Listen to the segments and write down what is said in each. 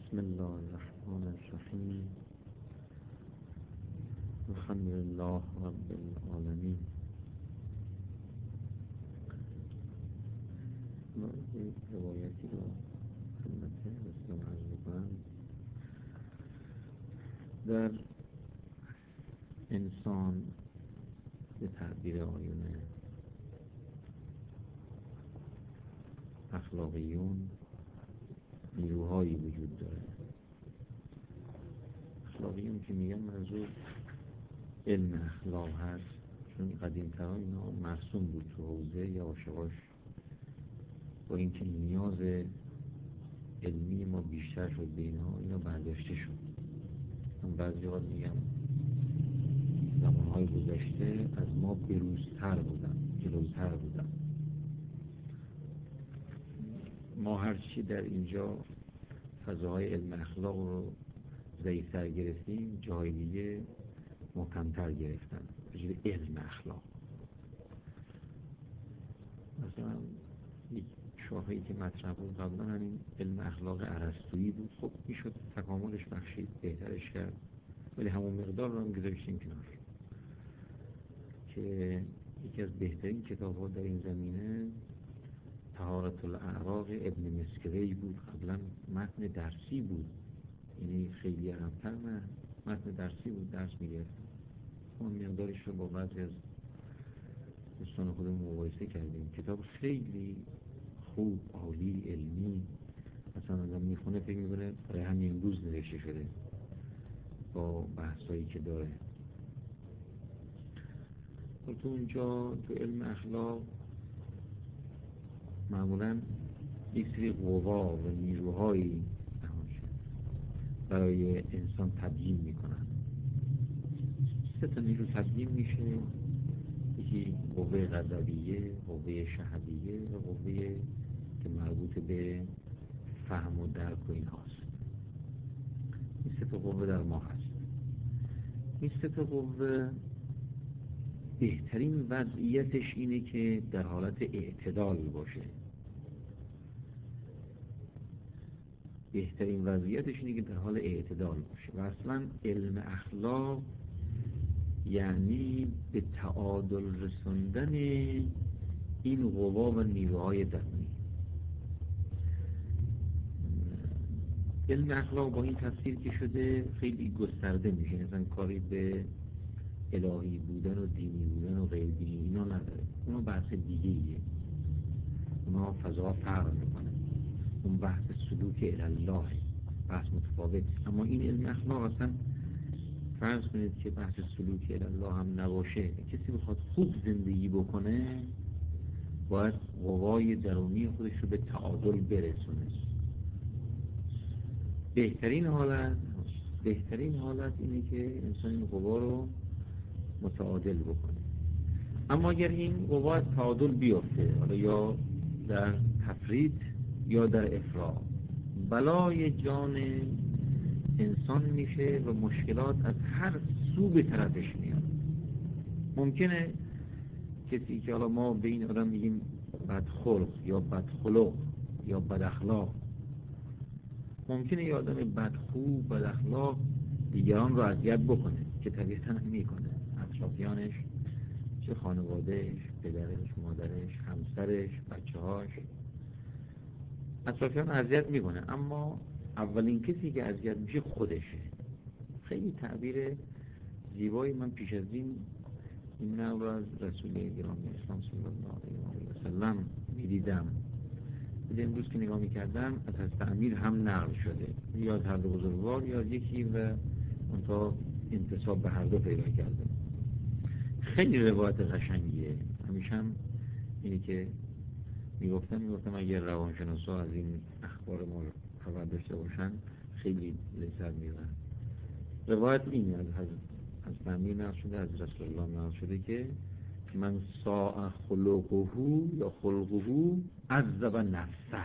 بسم الله الرحمن الرحیم. الحمدلله رب العالمین. من یک روایتی رو خدمت دوستان عرض می‌کنم. در انسان به تعبیر آیون اخلاقیون نیروهایی وجود داره. اخلاقیون که میگن منظور علم اخلاق هست، چون قدیم‌ترها اینا مرسوم بود تو حوزه یواش یواش با اینکه نیاز علمی ما بیشتر شد به اینها، اینا برداشته شد. من بعضی وقت میگم زمانهای گذشته از ما بروزتر بودن، جلوتر بودن. ما هرچی در اینجا فضاهای علم اخلاق رو ضعیفتر گرفتیم، جای دیگه محکمتر گرفتن بجور علم اخلاق. مثلا یک شاخه‌ای که مطرح بود قبلا همین علم اخلاق ارسطویی بود. خب میشد تکاملش بخشید، بهترش کرد، ولی همون مقدار رو هم گذاشتیم کنار. که یکی از بهترین کتاب‌ها در این زمینه طهارت الاعراق ابن مسکوی بود. قبلا متن درسی بود، یعنی خیلی عقب‌تر متن درسی بود، درس می‌گرفتم. اون مقدارش رو با بعضی از دوستان خودمون مقایسه کردیم. کتاب خیلی خوب، عالی، علمی. مثلا آدم میخونه فکر میکنه برای همین روز نوشته شده با بحثایی که داره. تو اونجا تو علم اخلاق معمولا یک سری قوا و نیروهایی برای انسان تبیین میکنن. 3 نیرو تبیین میشه: یکی قوه غضبیه، قوه شهویه و قوه که مربوط به فهم و درک و این هاست. این 3 قوه در ما هست. این 3 قوه بهترین وضعیتش اینه که در حالت اعتدال باشه. بهترین وضعیتش اینه که در حال اعتدال باشه. و اصلا علم اخلاق یعنی به تعادل رسوندن این قوا و نیروهای درونی. علم اخلاق با این تفسیر که شده خیلی گسترده میشه، مثلا کاری به الهی بودن و دینی بودن و غیر دینی اینا نداره. اونا بحث دیگه ایه، اونا فضا فرق میکنه. اون بحث سلوک الالله بحث متفاوت. اما این علم اخلاق اصلا فرض کنید که بحث سلوک الالله هم نباشه، کسی بخواد خوب زندگی بکنه باید قوای درونی خودش رو به تعادل برسونه. بهترین حالت اینه که انسان این قوا رو متعادل بکنه. اما اگر این قوا از تعادل بیفته، حالا یا در تفرید یا در افراط، بلای جان انسان میشه و مشکلات از هر سو به طرفش میاد. ممکنه کسی که حالا ما به این آدم میگیم بدخلق یا بدخلق یا بداخلاق، ممکنه یه آدم بدخو بداخلاق دیگران رو اذیت بکنه که طبیعتاً هم میکنه. اطرافیانش، چه خانوادهش، پدرش، مادرش، همسرش، بچه‌هاش، اطرافیان اذیت میکنه. اما اولین کسی که اذیت میشه خودشه. خیلی تعبیر زیبایی من پیش از این نقل از رسول گرامی اسلام صلی الله علیه و سلم میدیدم. ولی امروز که نگاه میکردم از حضرت امیر هم نقل شده، یا از هر دو بزرگوار یا یکی، و منتها انتساب به هر دو پیدا کرده. خیلی روایت قشنگیه. همیشه هم اینی که میگفتم اگر روانشناسا از این اخبار ما خبر داشته باشن خیلی لذت میبرن. روایت این از امیر نقل شده، از رسول الله نقل شده که من ساء خلقه یا خلقه عذب نفسه.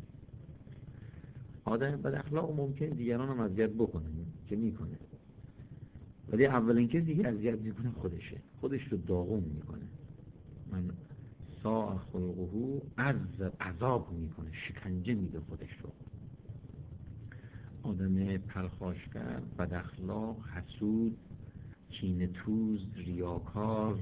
آدم بد اخلاق ممکن دیگران هم اذیت بکنه که میکنه، ولی اولین کسی که اذیت میکنه خودشه، خودش رو داغون میکنه. من ساء خلقه عذاب میکنه، شکنجه میده خودش رو. آدم پرخاشگر، بد اخلاق، حسود، کینه توز، ریاکار،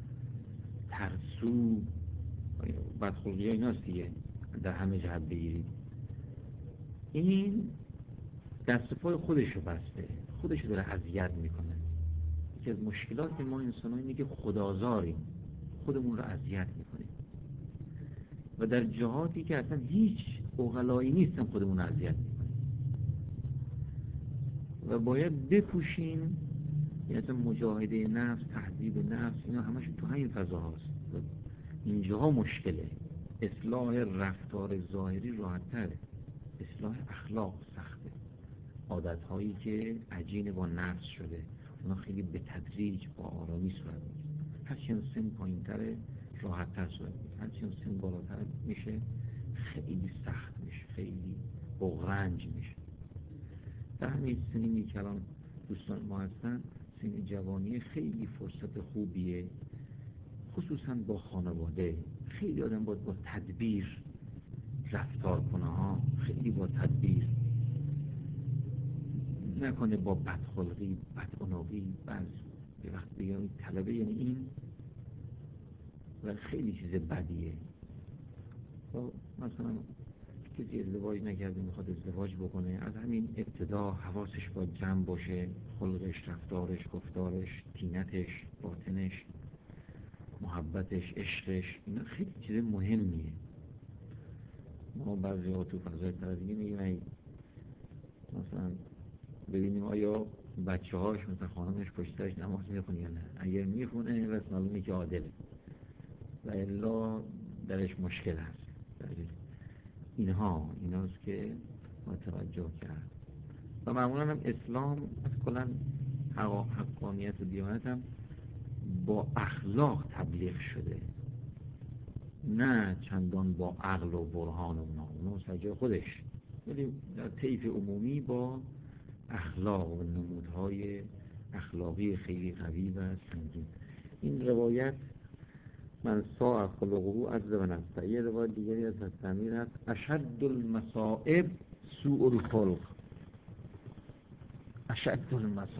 ترسو، بدخلقی ها ایناست دیگه در همه جهت بگیرید. این دست پای خودش رو بسته، خودش رو داره اذیت میکنه. یکی از مشکلات ما انسان ها اینه که خودآزاریم، خودمون رو اذیت میکنیم و در جهاتی که اصلا هیچ عقلایی نیستن خودمون رو اذیت میکنیم و باید بپوشیم. یعنی اصلا مجاهده نفس، تهذیب نفس، اینا همشون تو همین فضا هاست. اینجاها مشکله. اصلاح رفتار ظاهری راحت تره، اصلاح اخلاق سخته. عادت هایی که عجین با نفس شده اونا خیلی به تدریج با آرامی صورت میگیره. هرچند سن پایین تره راحت تر صورت میگیره، هرچند سن بالاتر میشه خیلی سخت میشه، خیلی بغرنج میشه. در همین سنینی که الان دوستان ما هستن، سن جوانی خیلی فرصت خوبیه، خصوصا با خانواده. خیلی آدم باید با تدبیر رفتار کنه ها، خیلی با تدبیر نکنه، با بدخلقی، بدعنقی. به وقت بگم این طلبه یعنی این و خیلی چیز بدیه. مثلا کسی ازدواج نکرده میخواد ازدواج بکنه، از همین ابتدا حواسش باید جمع باشه، خلقش، رفتارش، گفتارش، طینتش، باطنش، محبتش، عشقش، اینا خیلی چیز مهمیه. ما بعضی ها تو فضای تربیتی میگیم مثلا ببینیم آیا بچه هاش مثلا خانمش پشت سرش نماز میخونه یا نه. اگر میخونه بس معلومه که عادله و الا درش مشکل هست. ایناست که ما توجه کرد و معمولا هم اسلام از کلا حقانیت و دیانت هم با اخلاق تبلیغ شده، نه چندان با عقل و برهان و اونا سجای خودش، ولی در طیف عمومی با اخلاق و نمودهای اخلاقی خیلی قوی و سنگین. این روایت من ساء خلقه عز و نفسه. یه روایت دیگری از حضرت امیر هست اشد المصائب سوء الخلق. اشد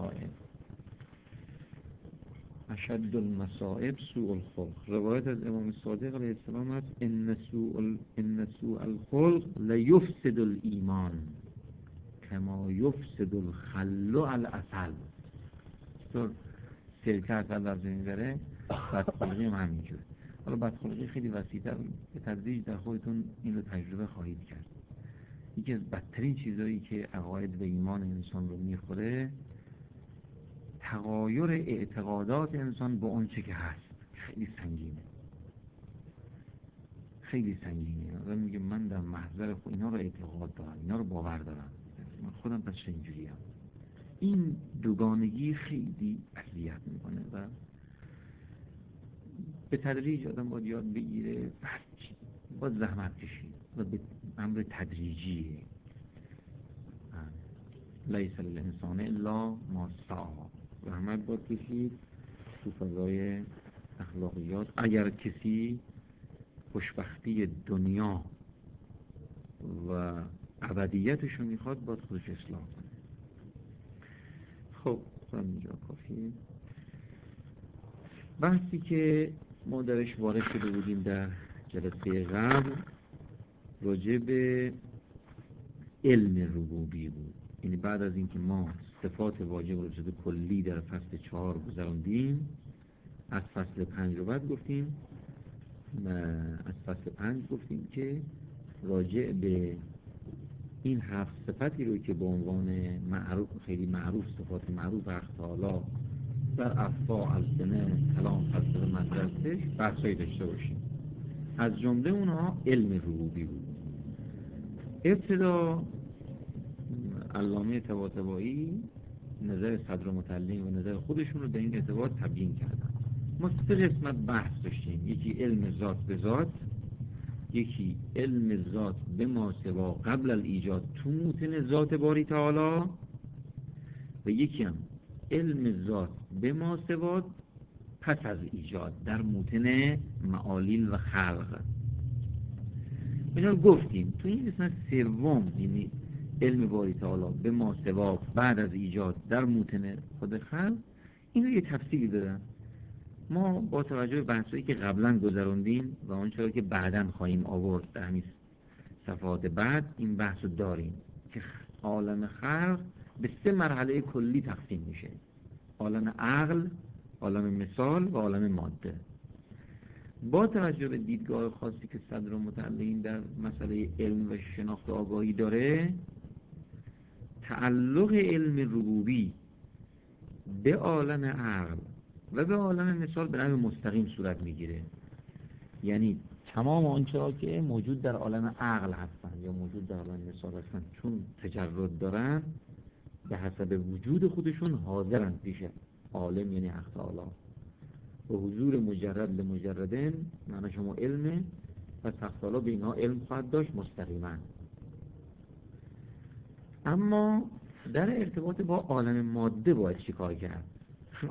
المصائب سوء الخلق. روایت از امام صادق علیه السلام هست ان سوء الخلق لیفسد الایمان کما یفسد الخل العسل. چطور سرکه عسل از این بره، بدخلقی هم همینجور. حالا بدخلقی خیلی وسیع‌تر، به تدریج در خودتون این رو تجربه خواهید کرد. یکی از بدترین چیزایی که عقاید و ایمان انسان رو میخوره تغایر اعتقادات انسان با اون چه که هست. خیلی سنگینه، خیلی سنگینه. آدم میگه من در محضر خود اینا رو اعتقاد دارم، اینا رو باور دارم، من خودم پس اینجوریم. این دوگانگی خیلی اذیت میکنه و به تدریج آدم باید یاد بگیره، باید زحمت کشید و به امر تدریجیه. لیس للانسان الا ما سعی. زحمت باید کشید تو فضای اخلاقیات. اگر کسی خوشبختی دنیا و ابدیتش رو میخواد باید خودش اصلاح کنه. خب اینجا کافیه. بحثی که ما درش وارد شده بودیم در جلسه قبل راجع به علم ربوبی بود. یعنی بعد از اینکه ما صفات واجب رو جد کلی در فصل 4 گذراندیم، از فصل 5 رو بعد گفتیم از فصل 5 گفتیم که راجع به این 7 صفتی رو که به عنوان معروف، خیلی معروف، صفات معروف حق تعالی در افعال، السنه، کلام، فلسفه، مدرسه بحثایی داشته باشیم. از جمله اونها علم ربوبی بود. ابتدا علامه طباطبایی نظر صدر متعلم و نظر خودشون رو به این اعتبار تبیین کردن. ما 3 قسمت بحث داشتیم. یکی علم ذات به ذات، یکی علم ذات به ما سوا قبل الایجاد تو موطن ذات باری تعالی، و یکی هم علم ذات به ما سوا پس از ایجاد در موطن معالیل و خلق. اینا رو گفتیم. تو این قسمت سوم، یعنی علم باری تعالی به ما سوا بعد از ایجاد در موطن خود خلق، این رو یه تفسیری دادن. ما با توجه به بحثایی که قبلا گذروندیم و آنچه که بعداً خواهیم آورد در همین صفحات بعد، این بحث رو داریم که عالم خلق به 3 مرحله کلی تقسیم میشه: عالم عقل، عالم مثال و عالم ماده. با توجه به دیدگاه خاصی که صدرالمتعلقین در مسئله علم و شناخت و آگاهی داره، تعلق علم ربوبی به عالم عقل و به عالم مثال به نحو مستقیم صورت میگیره. یعنی تمام آنچه که موجود در عالم عقل هستن یا موجود در عالم مثال هستن، چون تجرد دارن، به حسب وجود خودشون حاضرن پیش عالم، یعنی حق تعالی. و حضور مجرد لمجردن معنی شما علمه و حق تعالی به اینها علم خواهد داشت مستقیما. اما در ارتباط با عالم ماده باید چی کار کرد؟ چون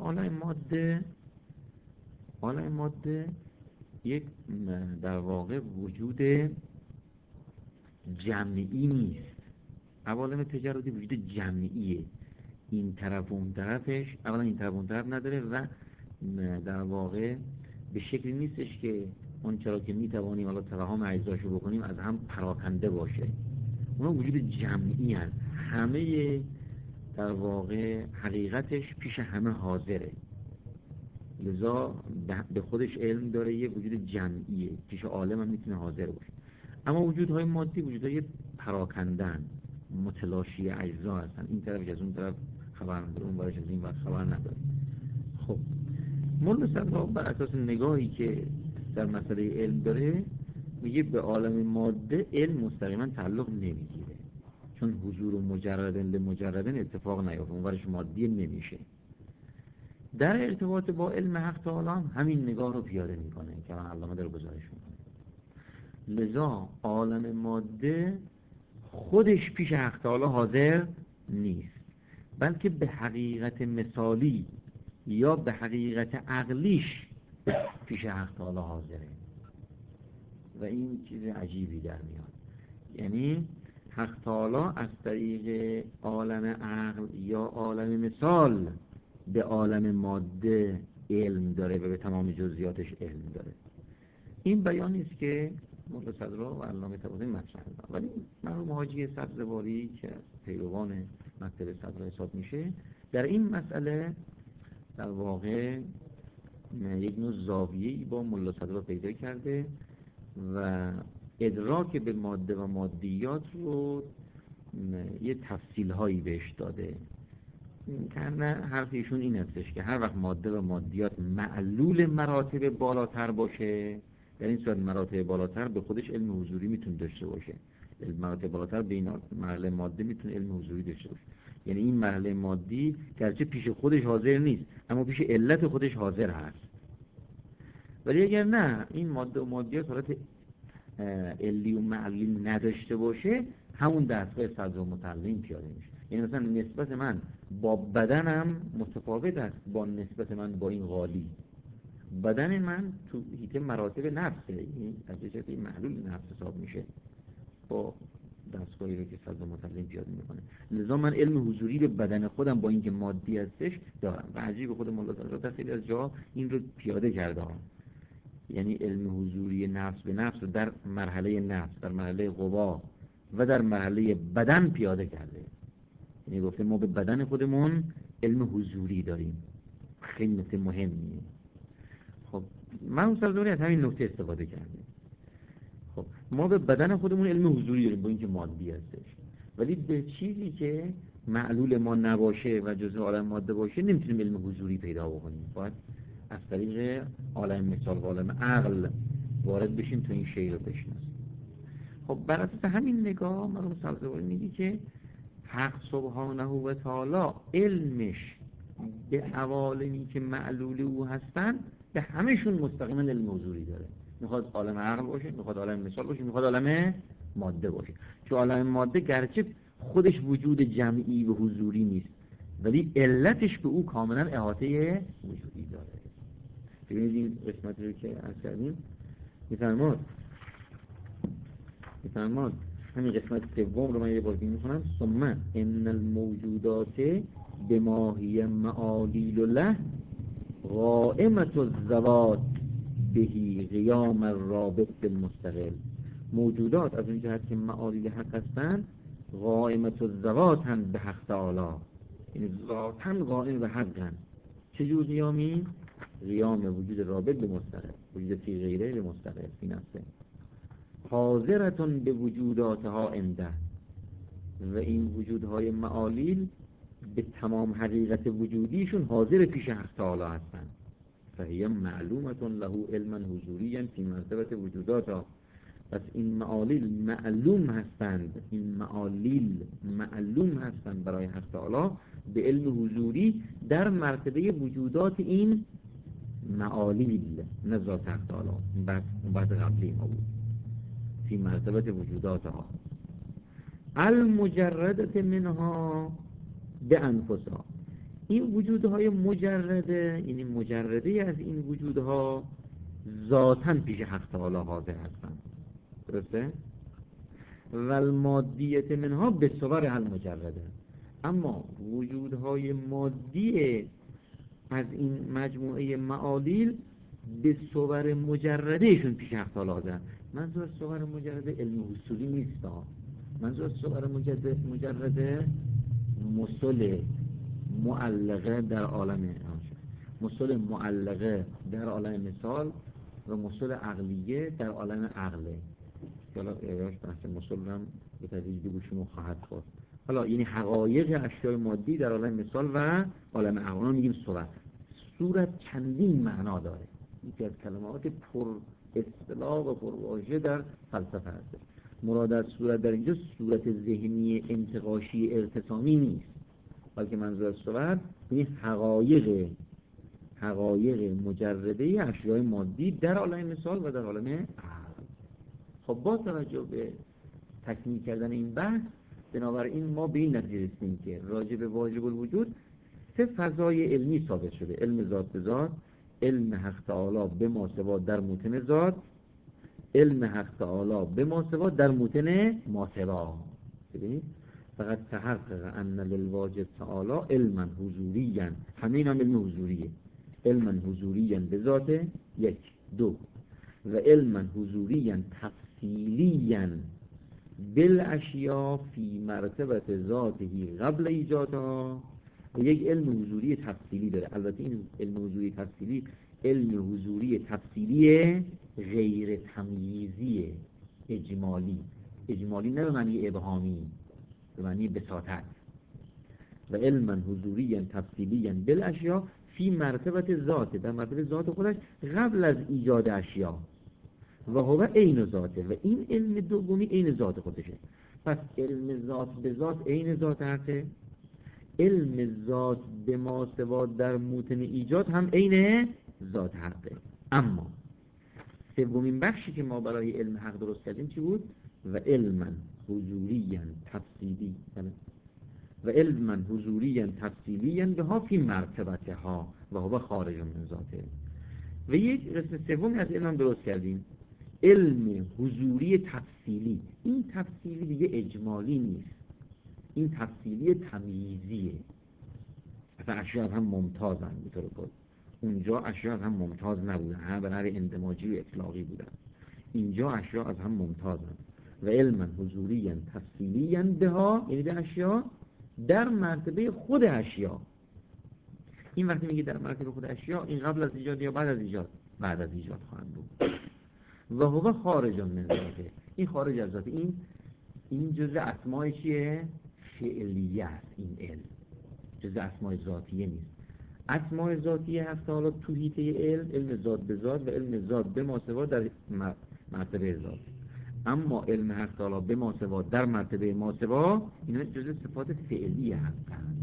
عالم ماده یک در واقع وجود جمعی نیست. عوالم تجردی وجود جمعیه، این طرف و اون طرفش، اولا این طرف و اون طرف نداره و در واقع به شکلی نیستش که اون چرا که میتوانیم حالا توهم اجزاشو بکنیم از هم پراکنده باشه. اونا وجود جمعی هست، همه در واقع حقیقتش پیش همه حاضره، لذا به خودش علم داره، یه وجود جمعیه، پیش عالم هم میتونه حاضر باشه. اما وجودهای مادی وجودهای پراکندن، متلاشی اجزا هستن، این طرفش از اون طرف خبر نداره، اون برش از این وقت خبر نداره. خب ملا صدرا بر اساس نگاهی که در مسئله علم داره میگه به عالم ماده علم مستقیما تعلق نمیگیره، چون حضور مجردن لمجردن اتفاق نیافته، اون برش مادی نمیشه. در ارتباط با علم حق تعالی همین نگاه رو پیاده میکنه که من علامه داره گزارش میکنه. لذا عالم ماده خودش پیش حق تعالی حاضر نیست، بلکه به حقیقت مثالی یا به حقیقت عقلیش پیش حق تعالی حاضره و این چیز عجیبی در میاد. یعنی حق تعالی از طریق عالم عقل یا عالم مثال به عالم ماده علم داره و به تمام جزئیاتش علم داره. این بیانی است که ملا صدرا و علامه طباطبایی مطرح کردن، ولی مرحوم حاجی سبزواری که از پیروان مکتب صدرا حساب میشه در این مسئله در واقع یک نوع زاویه‌ای با ملا صدرا پیدا کرده و ادراک به ماده و مادیات رو یه تفصیل هایی بهش داده. نه حرف ایشون این هستش که هر وقت ماده و مادیات معلول مراتب بالاتر باشه، در این صورت مراتب بالاتر به خودش علم حضوری میتونه داشته باشه. مراتب بالاتر به این مرحله ماده میتونه علم حضوری داشته باشه. یعنی این مرحله مادی گرچه پیش خودش حاضر نیست اما پیش علت خودش حاضر هست. ولی اگر نه این ماده و مادیات حالت علی و معلولی نداشته باشه، همون دستگاه صدرالمتعلقین پیاده میشه. یعنی مثلا نسبت من با بدنم متفاوت است با نسبت من با این قالی. بدن من تو حیطه مراتب نفسه، این از یه جهت محلول نفس حساب میشه با دستگاهی رو که صدرالمتعلقین پیاده میکنه. لذا من علم حضوری به بدن خودم با اینکه مادی هستش دارم و عجیب خود مولا صدرا در خیلی از جاها این رو پیاده کرده ها. یعنی علم حضوری نفس به نفس رو در مرحله نفس، در مرحله قوا و در مرحله بدن پیاده کرده. یعنی گفته ما به بدن خودمون علم حضوری داریم، خیلی نکته مهمیه. خب من صدرالمتعلقین از همین نکته استفاده کرده. خب ما به بدن خودمون علم حضوری داریم با اینکه مادی هستش، ولی به چیزی که معلول ما نباشه و جزء عالم ماده باشه نمیتونیم علم حضوری پیدا بکنیم. باید از طریق عالم مثال و عالم عقل وارد بشیم تا این شی رو بشناسیم. خب بر اساس همین نگاه مرحوم سبزواری میگه که حق سبحانه و تعالی علمش به عوالمی که معلول او هستن به همشون مستقیما علم حضوری داره. میخواد عالم عقل باشه، میخواد عالم مثال باشه، میخواد عالم ماده باشه. چون عالم ماده گرچه خودش وجود جمعی و حضوری نیست ولی علتش به او کاملا احاطه وجودی داره. ببینید این قسمتی رو که عرض کردیم میفرماد همین قسمت سوم رو من یه بار دیگه میخونم. ثم ان الموجودات بما هی معالیل له قائمة الذوات بهی قیام الرابط بالمستقل. موجودات از این جهت که معالیل حق هستند قائمة الذوات هم به حق تعالی، یعنی ذاتاً قائم به حقن. چجور قیامی؟ قیام وجود رابط به مستقل، وجود فی غیره به مستقل فی نفسه. حاضرتون به وجوداتها عنده، و این وجودهای معالیل به تمام حقیقت وجودیشون حاضر پیش حق تعالی هستند. فهی معلومتون له علما حضوریا فی مرتبه وجوداتها. پس این معالیل معلوم هستند، این معالیل معلوم هستند برای حق تعالی به علم حضوری در مرتبه وجودات این معالیل، نه ذات حق تعالی. بعد قبلی ما بود فی مرتبه وجوداتها المجردت منها به انفسها. این وجودهای مجرده، یعنی مجرده از این وجودها ذاتاً پیش حق تعالی حاضر هستند، درسته؟ و المادیت منها به صور المجرده. اما وجودهای مادی از این مجموعه معالیل به صور مجردهشون پیش حق تعالی حاضر. منظور صور مجرده علم اصولی نیست، منظور صور مجرده مصل معلقه در عالم مصل معلقه در عالم مثال و مصل عقلیه در عالم عقله. حالا بحث مصل هم به تدریج بگوشون خواهد خورد. حالا یعنی حقایق اشیاء مادی در عالم مثال و عالم عقل میگیم صورت. صورت چندین معنا داره، یکی از کلمات پر اصطلاح و پر واژه در فلسفه هست. مراد از صورت در اینجا صورت ذهنی انتقاشی ارتسامی نیست، بلکه منظور از صورت این حقایق مجرده اشیاء مادی در عالم مثال و در عالم عقل. خب با توجه به تکمیل کردن این بحث، بنابراین ما به این نتیجه رسیدیم که راجع به واجب الوجود سه فضای علمی ثابت شده: علم ذات به ذات، علم حق تعالی به ما سوا در موطن ذات، علم حق تعالی به ما سوا در موطن ما سوا. ببینید فقط تحقق ان للواجب تعالی علما حضوریا، همین هم علم حضوریه، علما حضوریا به ذات یک، دو، و علما حضوریا تفصیلیا بالاشیاء فی مرتبه ذاته قبل ایجادها. یک علم حضوری تفصیلی داره. البته این علم حضوری تفصیلی علم حضوری تفصیلی غیر تمییزی، اجمالی نه به معنی ابهامی، به معنی بساطت. و علما حضوریا تفصیلیا بالاشیاء فی مرتبه ذات، در مرتبه ذات خودش قبل از ایجاد اشیاء. و هو عین ذاته، و این علم دومی عین ذات خودشه. پس علم ذات به ذات عین ذات حقه، علم ذات به ما سوا در موطن ایجاد هم عین ذات حقه. اما سومین بخشی که ما برای علم حق درست کردیم چی بود؟ و علما حضوریا تفصیلی، و علما حضوریا تفصیلیا به ها فی مرتبته ها و هو خارج من ذاته. و یک قسم سومی از علم درست کردیم، علم حضوری تفصیلی. این تفصیلی دیگه اجمالی نیست، این تفصیلی تمییزیه. اصلا اشیاء هم ممتازن به طور کل. اونجا اشیاء هم ممتاز نبودن، هم به نحو اندماجی و اطلاقی بودن. اینجا اشیاء از هم ممتازن. و علما حضوریا تفصیلیا بها، یعنی به اشیاء در مرتبه خود اشیاء. این وقتی میگه در مرتبه خود اشیاء، این قبل از ایجاد یا بعد از ایجاد؟ بعد از ایجاد خواهند بود. و هو خارج من ذاته، این خارج از ذات. این جزء اسماء چیه؟ فعلیه است. این علم جزء اسماء ذاتیه نیست. اسماء ذاتیه هست حالا تو حیطه علم ذات به ذات و علم ذات به ما سوا در مرتبه ذات. اما علم حق تعالی به ما سوا در مرتبه ما سوا، اینا جزء صفات فعلیه هستند.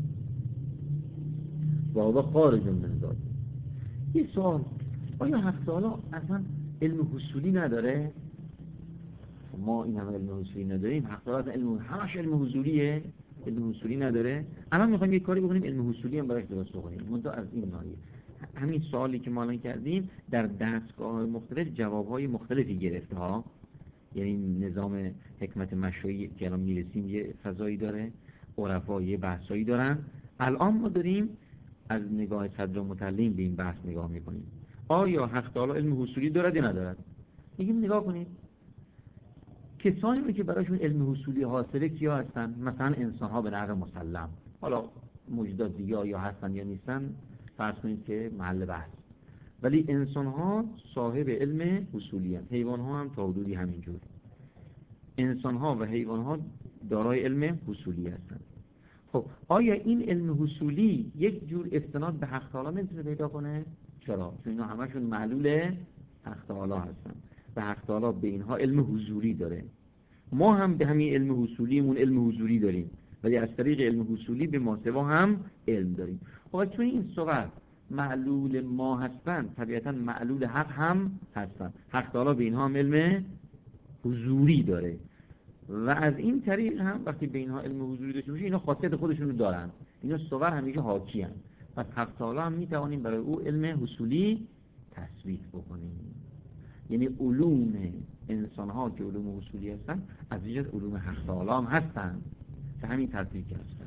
و هو خارج من ذات. یه سوال، آیا حق تعالی اصلا علم حصولی نداره؟ ما این همه علم حصولی نداریم، حق تعالی علم همش علم حضوریه، علم حصولی نداره. الان میخوایم یک کاری بکنیم علم حصولی هم براش درست بکنیم. منتها از این ناحیه همین سوالی که ما الان کردیم در دستگاه مختلف جوابهای مختلفی گرفته ها. یعنی نظام حکمت مشایی که الان میرسیم یه فضایی داره، عرفا یه بحثایی دارن. الان ما داریم از نگاه صدر متعلم به این بحث نگاه میکنیم. آیا حق تعالی علم حصولی دارد یا ندارد؟ میگیم نگاه کنید کسانی رو که براشون علم حصولی حاصله کیا هستن؟ مثلا انسان ها به نحو مسلم، حالا موجودات دیگه یا هستن یا نیستن فرض کنید که محل بحث، ولی انسان ها صاحب علم حصولی هستند. حیوان ها هم تا حدودی همینجور. انسان ها و حیوان ها دارای علم حصولی هستند. خب آیا این علم حصولی یک جور استناد به حق تعالی نمیتونه پیدا کنه؟ چرا؟ چون اینا همشون معلول حق تعالی هستن و حق تعالی به اینها علم حضوری داره. ما هم به همین علم حصولیمون علم حضوری داریم، ولی از طریق علم حصولی به ماسوا هم علم داریم. خب چون این صور معلول ما هستن، طبیعتا معلول حق هم هستن. حق تعالی به اینها هم علم حضوری داره و از این طریق هم وقتی به اینها علم حضوری داشته باشه، اینا خاصیت خودشون رو دارن، اینا صور همیشه حاکی هستن. پس حق تعالی هم میتوانیم برای او علم حصولی تثبیت بکنیم. یعنی علوم انسان ها که علوم حصولی هستن از ویژه علوم حق تعالی هم هستن که همین تثبیت هستن.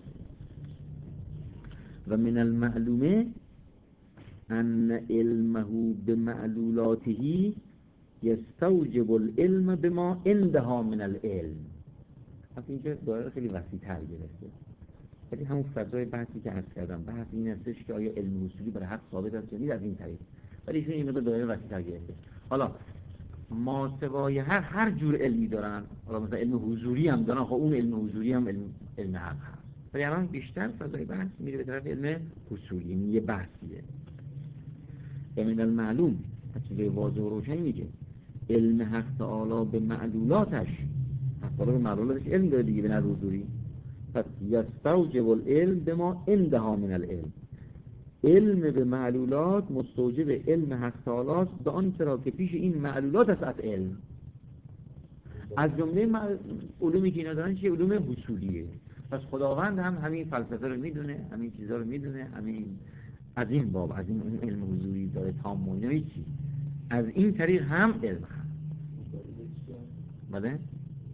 و من المعلومه ان علمه بمعلولاته یستوجب العلم بما عندها من العلم. پس اینجا دایره خیلی وسیع‌تر گرفته، ولی همون فضای بحثی که عرض کردم، بحث این هستش که آیا علم اصولی برای حق ثابت است یا نیست از این طریق، ولی ایشون این دایره وسیع‌تر گرفته. حالا ما سوای هر جور علمی دارن، حالا مثلا علم حضوری هم دارن، خب اون علم حضوری هم علم حق هست، ولی الان بیشتر فضای بحث میره به طرف علم اصولی، این یه بحثیه. و من المعلوم چیزای واضح و روشن میگه علم حق تعالی به معلولاتش، حق تعالی به معلولاتش علم داره دیگه به نظر حضوری. پس یستوجب العلم بما عندها من العلم، علم به معلولات مستوجب علم حق تعالی است به آنچه را که پیش این معلولات است از علم. از جمله علومی که اینا دارن چیه؟ علوم حصولیه. پس خداوند هم همین فلسفه رو میدونه، همین چیزا رو میدونه، همین از این باب از این علم حضوری داره تام و اینا چی؟ از این طریق هم علم هست. بله؟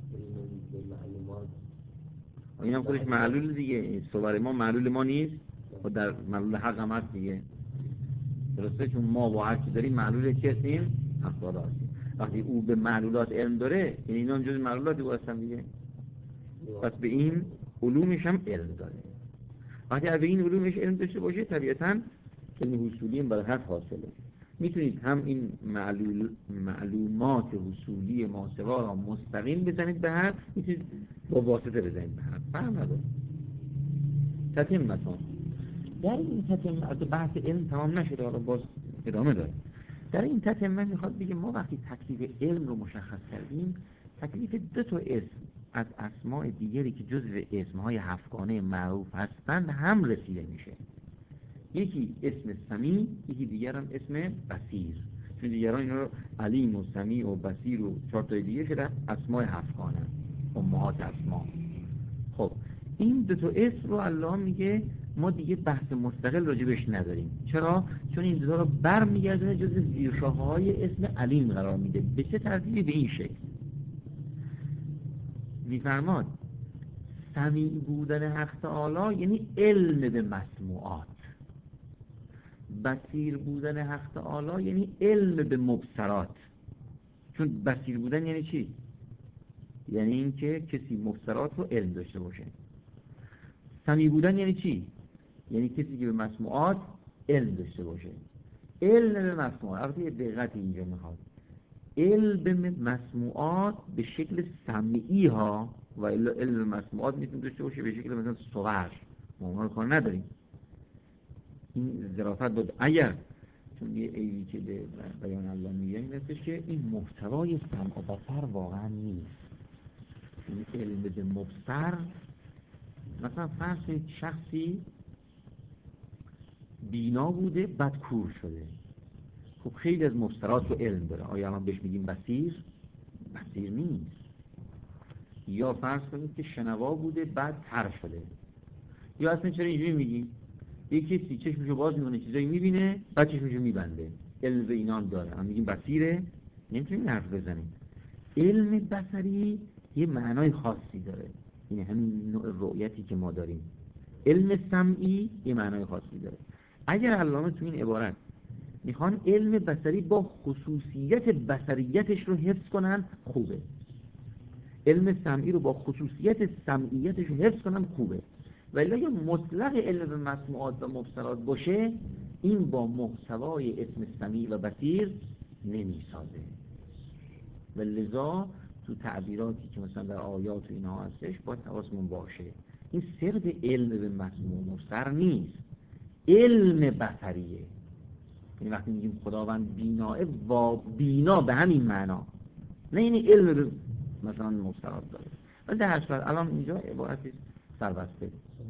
این هم خودش معلول دیگه، صور ما معلول ما نیست و در معلول حق هم هست دیگه، درسته؟ چون ما با هر چی داریم معلول چی هستیم؟ حق تعالی هستیم. وقتی او به معلولات علم داره، یعنی اینا هم جز معلولات او هستن دیگه، پس به این علومش هم علم داره. وقتی به این علومش علم داشته باشه طبیعتاً علم حصولی هم برای حق حاصله. میتونید هم این معلومات حصولی ماسوا را مستقیم بزنید به حق، میتونید با واسطه بزنید به حق، فهم نداره. تتمتون در این تتمه بحث علم تمام نشده، حالا باز ادامه داره. در این تتمه میخواد بگه ما وقتی تکلیف علم رو مشخص کردیم، تکلیف دو تا اسم از اسماء دیگری که جزو اسمهای هفتگانه معروف هستند هم رسیده میشه. یکی اسم سمیع، یکی دیگر هم اسم بصیر. چون دیگران اینا رو علیم و سمیع و بصیر و 4 تا دیگه شده اسماء هفتگانه، امهات اسما. خب این دو تا اسم رو الله میگه ما دیگه بحث مستقل راجبش نداریم. چرا؟ چون این دو تا رو برمیگردونه جز زیرشاخه‌های اسم علیم قرار میده. به چه ترتیبی؟ به این شکل میفرماد سمیع بودن حق تعالی یعنی علم به مسموعات، بصیر بودن حق تعالی یعنی علم به مبصرات. چون بصیر بودن یعنی چی؟ یعنی این که کسی مبصرات رو علم داشته باشه. سمیع بودن یعنی چی؟ یعنی کسی که به مسموعات علم داشته باشه. علم به مسموعات، البته یه دقت اینجا میخواد، علم به مسموعات به شکل سمیعی ها، و علم به مسموعات میتونه داشته باشه به شکل مثلا صور، ما اونها رو کار نداریم. این ظرافت بود. اگر چون یه عیبی که به بیان الله میگه این هستش که این محتوای سمع و بصر واقعا نیست. این علم به مبصر، مثلا فرض کنید شخصی بینا بوده بعد کور شده، خب خیلی از مبصرات رو علم داره، آیا الان بهش میگیم بصیر؟ بصیر نیست. یا فرض کنید که شنوا بوده بعد تر شده، یا اصلا چرا اینجوری میگیم؟ یکی کسی چشمشو باز میکنه چیزایی میبینه بعد چشمشو میبنده، علم به اینان داره، هم میگیم بصیره؟ نمیتونیم حرف بزنیم. علم بصری یه معنای خاصی داره، یعنی همین نوع رؤیتی که ما داریم. علم سمعی یه معنای خاصی داره. اگر علامه تو این عبارت میخوان علم بصری با خصوصیت بصریتش رو حفظ کنن، خوبه. علم سمعی رو با خصوصیت سمعیتش رو حفظ کنن، خوبه. ولی اگه مطلق علم به مسموعات و مبصرات باشه، این با محتوای اسم سمیع و بصیر نمیسازه. و لذا تو تعبیراتی که مثلا در آیات و اینها هستش باید حواسمون باشه، این صرف علم به مسموع و مبصر نیست، علم بصریه. یعنی وقتی میگیم خداوند بیناه، و بینا به همین معنا، نه یعنی علم به مثلا مبصرات داره. ولی در هر صورت الان اینجا عبارتی سربسته.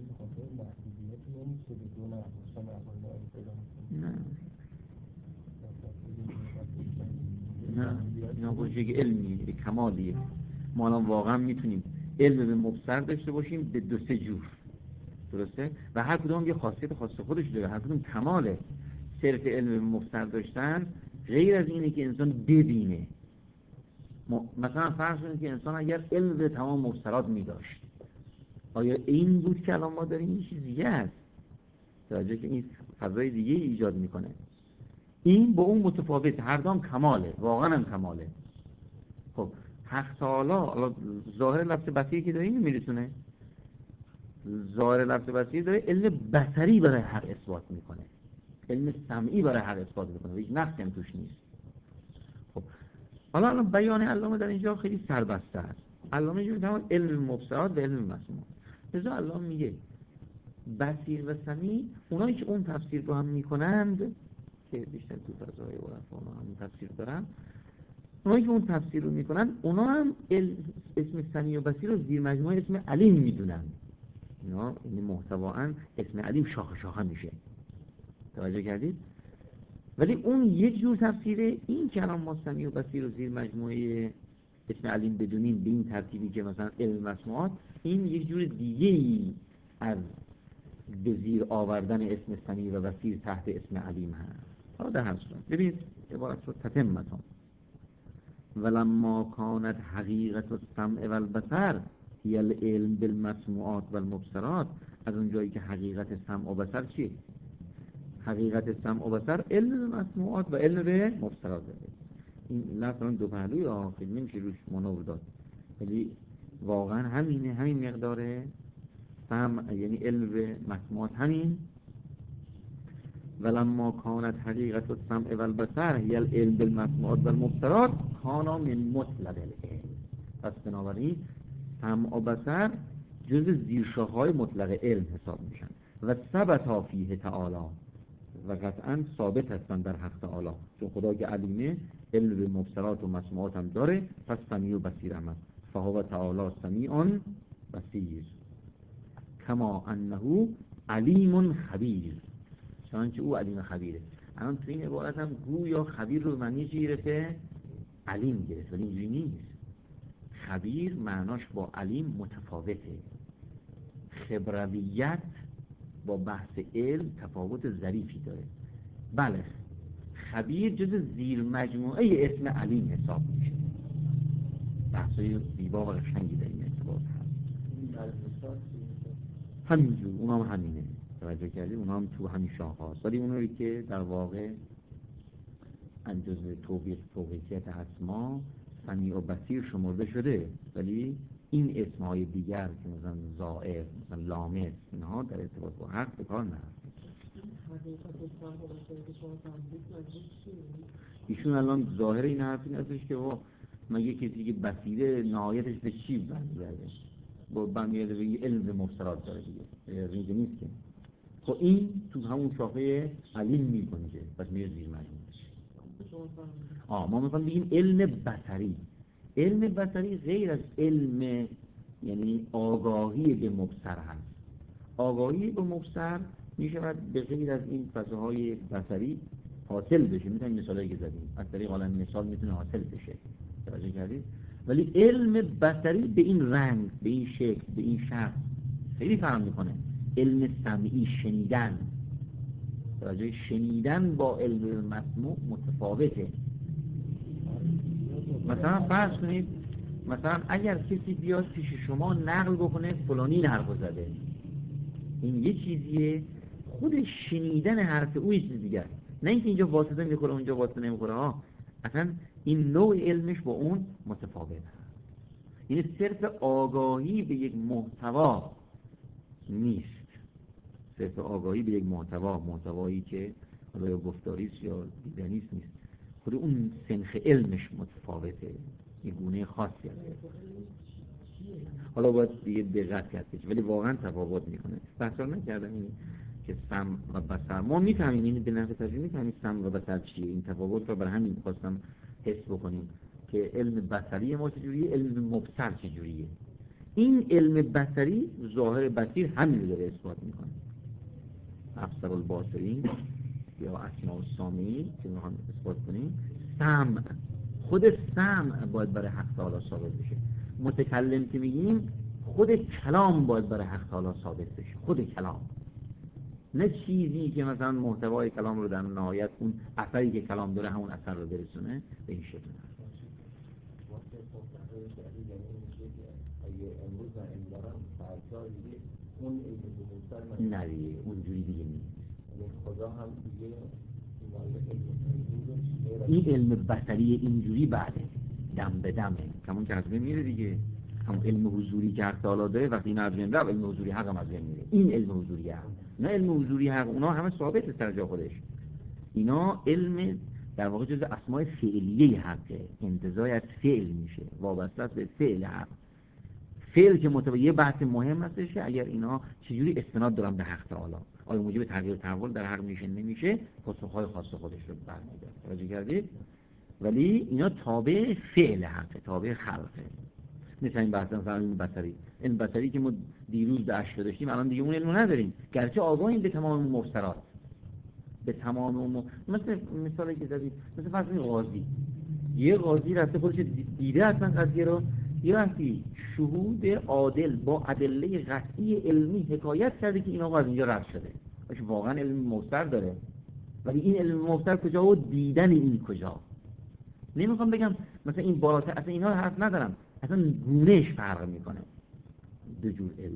نه اینا باشه که علمی کمالیه. ما الان واقعا میتونیم علم به مبصر داشته باشیم به دو سه جور، درسته؟ و هر کدوم یه خاصیت خاص خودش داره، هر کدوم کماله. صرف علم به مبصر داشتن غیر از اینه که انسان ببینه. مثلا فرض کنید که انسان اگر علم به تمام مبصرات می‌داشت، آیا این بود که الان ما داریم؟ این چیز دیگه است، توجه که این فضای دیگه ایجاد میکنه. این با اون متفاوت، هر دام کماله، واقعا هم کماله. خب حق تعالی ظاهر لفظ بصری که داره این میرسونه، ظاهر لفظ بصری داره علم بصری برای حق اثبات میکنه، علم سمعی برای حق اثبات میکنه و هیچ نقصی هم توش نیست. خب حالا بیان علامه در اینجا خیلی سربسته است. علامه اینجا میتونه علم مبصرات و علم مسموع. لذا علامه میگه بصیر و سمیع، اونایی که اون تفسیر رو هم میکنند که بیشتر تو فضای عرفا هم تفسیر دارن، اونایی که اون تفسیر رو میکنن اونا هم اسم سمیع و بصیر رو زیر مجموعه اسم علیم میدونن. اینا این محتوااً اسم علیم شاخه شاخه میشه، توجه کردید؟ ولی اون یک جور تفسیره. این که الان ما سمیع و بصیر رو زیر مجموعه اسم علیم بدونیم به این ترتیبی که مثلا علم مسموعات، این یک جور دیگه‌ای از به زیر آوردن اسم سمیع و بصیر تحت اسم علیم هست. حالا در هر صورت ببینید عبارت رو تتمتون. ولما کانت حقیقت السمع و البصر هی العلم بالمسموعات و المبصرات، از اون جایی که حقیقت سمع و بصر چیه؟ حقیقت سمع و بصر علم به مسموعات و علم به مبصرات داره. این لفظ دو پهلوی خیلی نمیشه روش منور داد، ولی واقعا همینه، همین مقداره. سمع یعنی علم به مسموعات همین. ولما کانت حقیقت السمع و البصر هی العلم بالمسموعات و المبصرات کانا من مطلق العلم. پس بنابراین سمع و بصر جز زیرشاخه‌های مطلق علم حساب میشن و ثبتا فیه تعالی، و قطعا ثابت هستن در حق تعالی، چون خدا که علیمه علم به مبصرات و مسموعات هم داره، پس سمیع و بصیر هم هست. فهو تعالی سمیع بصیر کما انه علیم خبیر، چنانچه او علیم خبیره. الان تو این عبارت هم گویا خبیر رو معنی چی گرفته؟ علیم گرفته، ولی اینجوری نیست. خبیر معناش با علیم متفاوته. خبرویت با بحث علم تفاوت ظریفی داره. بله، خبیر جز زیر مجموعه اسم علیم حساب میشه. بحثای زیبا و قشنگی در این ارتباط هست. همینجور اونا هم همینه، توجه کردی؟ اونا هم تو همین شاخه هست، ولی اونایی که در واقع جز توقیفیت اسما سمیع و بصیر شمرده شده، ولی این اسمهای دیگر که مثلا زائر، مثلا لامس، اینها در ارتباط با حق به کار نرفت. ایشون الان ظاهر این حرف این هستش که مگه کسی که بصیره نهایتش به چی برمیگرده؟ با برمیگرده به علم به مبصرات داره دیگه، ریز نیست که. خب این تو همون شاخه علیم میگنجه، پس میره زیر مجموعه. ما میخوام بگیم علم بصری. علم بصری غیر از علم، یعنی آگاهی به مبصر هست. آگاهی به مبصر میشود به غیر از این فضاهای بصری حاصل بشه. میتونیم مثالایی که زدیم از طریق عالم مثال میتونه حاصل بشه، توجه کردید؟ ولی علم بصری به این رنگ، به این شکل، به این شکل خیلی فرق میکنه. علم سمعی، شنیدن، توجه، شنیدن با علم مسموع متفاوته. مثلا فرض کنید مثلا اگر کسی بیاد پیش شما نقل بکنه فلانی این حرفو زده، این یه چیزیه، خود شنیدن حرف او یه چیز دیگه است، نه اینکه اینجا واسطه میخوره اونجا واسطه نمیخوره ها. اصلا این نوع علمش با اون متفاوته. این صرف آگاهی به یک محتوا نیست، صرف آگاهی به یک محتوایی که حالا یا گفتاریست یا دیدنیست نیست، خود اون سنخ علمش متفاوته، یه گونه خاصی هست. حالا باید دیگه دقت کرد ولی واقعا تفاوت میکنه. بحثا نکردم این که سمع و بصر ما میفهمیم، این به نحو تجربی میفهمیم سمع و بصر چیه، این تفاوت رو برای همین خواستم حس بکنیم که علم بصری ما چجوریه، علم مبصر چجوریه. این علم بصری ظاهر بصیر همین رو داره اثبات میکنه. ابصر الباصرین یا اسماء السامعین که میخوام اثبات کنیم، سمع، خود سمع باید برای حق تعالی ثابت بشه. متکلم که میگیم خود کلام باید برای حق تعالی ثابت بشه، خود کلام، نه چیزی که مثلا محتوای کلام رو در نهایت اون اثری که کلام داره همون اثر رو برسونه به این شکل. نه دیگه اونجوری دیگه نیست. خدا هم دیگه این علم بصری اینجوری بعده دم به دمه، همون که از بین میره دیگه. همون علم حضوری که حق تعالی داره وقتی این از بین رفت، علم حضوری حق هم از بین میره. این علم حضوری حق، نه علم حضوری حق، اونا همه ثابته سر جا خودش. اینا علم در واقع جز اسماء فعلیه حقه، انتزاع از فعل میشه، وابسته است به فعل حق. فعل که یه بحث مهم هستش اگر اینا چجوری استناد دارن به حق تعالی، آیا موجب تغییر تحول در حق میشه نمیشه، پاسخهای خاص خودش رو برمی‌داره. توجه کردید؟ ولی اینا تابع فعل حقه، تابع خلقه. مثل این بحث مثلا این بصری، این بصری که ما دیروز به اشاره داشتیم الان دیگه اون علمو نداریم، گرچه آگاهیم به تمام مفسرات، به تمام مثل مثالی که زدید، مثل فرض کنید قاضی، یه قاضی رفته خودش دیده اصلا قضیه رو، یه وقتی شهود عادل با ادله قطعی علمی حکایت کرده که این آقا از اینجا رد شده، باشه واقعا علم مفسر داره، ولی این علم مفسر کجا و دیدن این کجا. نمیخوام بگم مثلا این بالاتر، اصلا اینا حرف ندارم، اصلا گونهش فرق میکنه دو جور علم.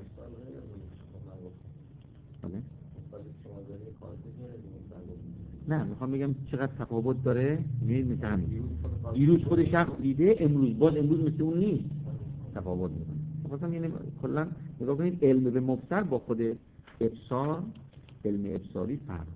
نه میخوام بگم چقدر تفاوت داره. میبینید مثلا دیروز خود شخص دیده، امروز مثل اون نیست، تفاوت میکنه. مثلا یعنی کلا نگاه کنید علم به مبصر با خود ابصار، علم ابصاری فرق.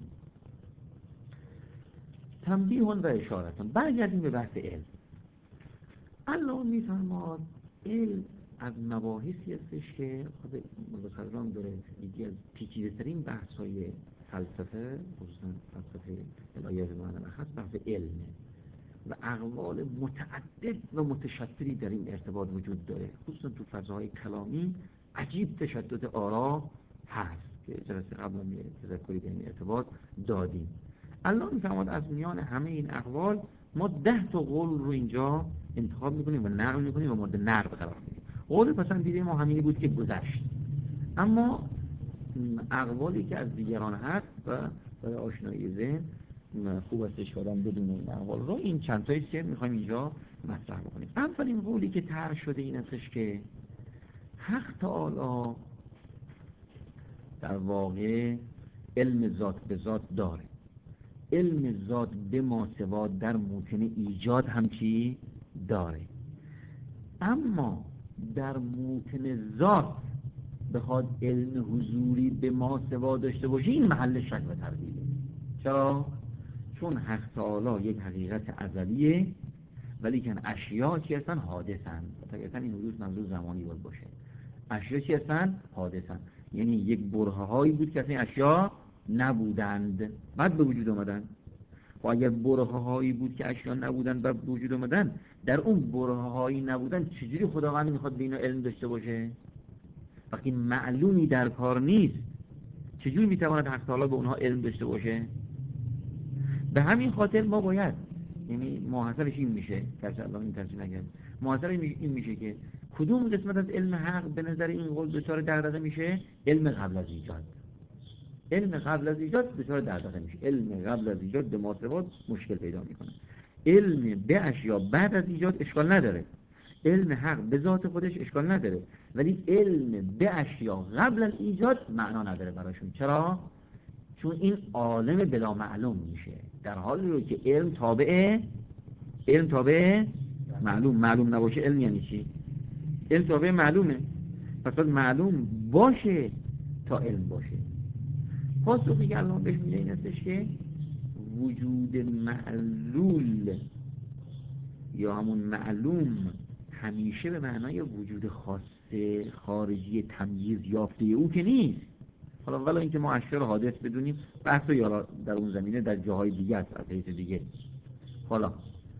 تنبیه و اشارتون. برگردیم به بحث علم. الله میفرماد علم از مباحثی هستش که خود مبصران داره، یکی از پیچیده ترین بحث های فلسفه، خصوصا فلسفه الهیات معنی هست، بحث علمه و اقوال متعدد و متشددی در این ارتباط وجود داره، خصوصا تو فضاهای کلامی عجیب تشدد آرا هست که جلسه قبل هم تذکری به این ارتباط دادیم. الله میفرماد از میان همه این اقوال ما 10 تا قول رو اینجا انتخاب میکنیم و نقل میکنیم و مورد نقد قرار میدیم. قول پسندیده ما همینی بود که گذشت، اما اقوالی که از دیگران هست و برای آشنایی ذهن خوب استش کردن بدون این اقوال رو، این چند تایی که میخوایم اینجا مطرح بکنیم. اولین قولی که طرح شده این استش که حق تعالی در واقع علم ذات به ذات داره، علم ذات به ما سوا در موطن ایجاد هم چی داره، اما در موطن ذات بخواد علم حضوری به ما سوا داشته باشه این محل شک و تردیده. چرا؟ چون حق تعالی یک حقیقت ازلیه ولی که اشیا چی هستن؟ حادثن. طبیعتا این حدوث منظور زمانی باید باشه. اشیا چی هستن؟ حادثن، یعنی یک برهه هایی بود که اصلا اشیا نبودند بعد به وجود آمدن. و اگر برهه هایی بود که اشیا نبودند و به وجود آمدن، در اون برهه هایی نبودن چجوری خداوند میخواد به اینا علم داشته باشه؟ وقتی معلومی در کار نیست چجوری میتواند حق تعالی به اونها علم داشته باشه؟ به همین خاطر ما باید، یعنی محاصرش این میشه که الله این تفسیر نگه، محاصر این میشه که کدوم قسمت از علم حق به نظر این قول دچار دغدغه میشه؟ علم قبل از ایجاد. علم قبل از ایجاد دچار دغدغه میشه، علم قبل از ایجاد به ماسوات مشکل پیدا میکنه. علم به اشیا بعد از ایجاد اشکال نداره، علم حق به ذات خودش اشکال نداره، ولی علم به اشیا قبل از ایجاد معنا نداره براشون. چرا؟ چون این عالم بلا معلوم میشه، در حالی رو که علم تابع معلوم نباشه. علم یعنی چی؟ علم تابع معلومه، پس باید معلوم باشه تا علم باشه. پاسخی که الان بهش میده این هستش که وجود معلول یا همون معلوم همیشه به معنای وجود خاص خارجی تمییز یافته او که نیست. حالا ولی اینکه ما اشیا رو حادث بدونیم بحث یا در اون زمینه در جاهای دیگه است، از حیث دیگه. حالا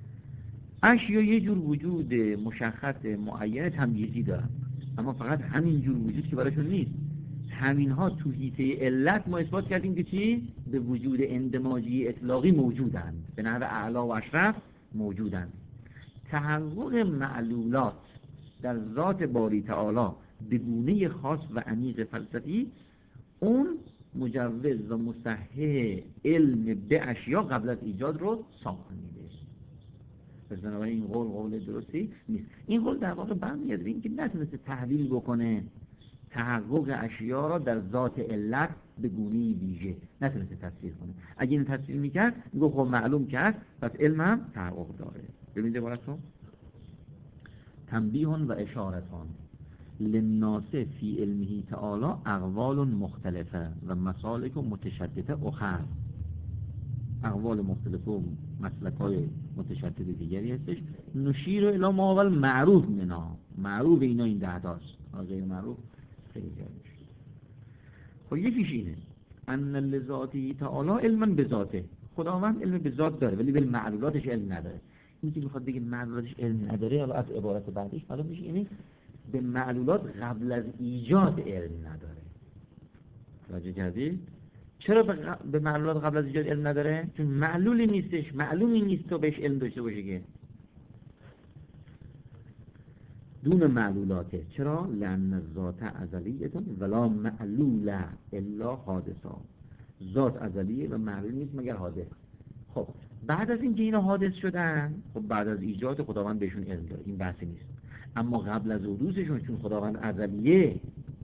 اشیا یه جور وجود مشخص معین تمییزی دارن، اما فقط همین جور وجود که براشون نیست. همینها تو حیطه علت ما اثبات کردیم که چی؟ به وجود اندماجی اطلاقی موجودند، به نحو اعلی و اشرف موجودند. تحقق معلولات در ذات باری تعالی به گونه خاص و عمیق فلسفی، اون مجوز و مصحح علم به اشیا قبل از ایجاد رو ساخت میده. پس بنابراین این قول درستی نیست. این قول در واقع برمیاد به اینکه نتونسته تحویل بکنه تحقق اشیا را در ذات علت به گونه‌ای ویژه، نتونسته تفسیر کنه. اگه این تفسیر میکرد میگه خب معلوم که هست، پس علم هم تحقق داره. ببینید عبارتون تنبیه و اشارتان للناس فی علمه تعالی اقوال مختلفه و مسالک متشدده اخر. اقوال مختلفه و مسلک‌های متشدد دیگری هستش. نشیر الی ما اول معروف منا، معروف اینا این 10 تاست، غیر معروف خیلی زیاد میشه. خب یکیش اینه ان لذاته تعالی علما بذاته، خداوند علم به ذات داره ولی به معلولاتش علم نداره. این که میخواد بگه معلولاتش علم نداره، حالا از عبارت بعدش معلوم میشه اینه به معلولات قبل از ایجاد علم نداره. توجه کردید؟ چرا به معلولات قبل از ایجاد علم نداره؟ چون معلولی نیستش، معلومی نیست تو بهش علم داشته باشه که دون معلولاته. چرا؟ لأن الذات ازلیه ولا معلول الا حادثا، ذات ازلیه و معلول نیست مگر حادث. خب بعد از اینکه اینا حادث شدن، خب بعد از ایجاد خداوند بهشون علم داره، این بحثی نیست. اما قبل از حدوثشون چون خداوند ازلیه،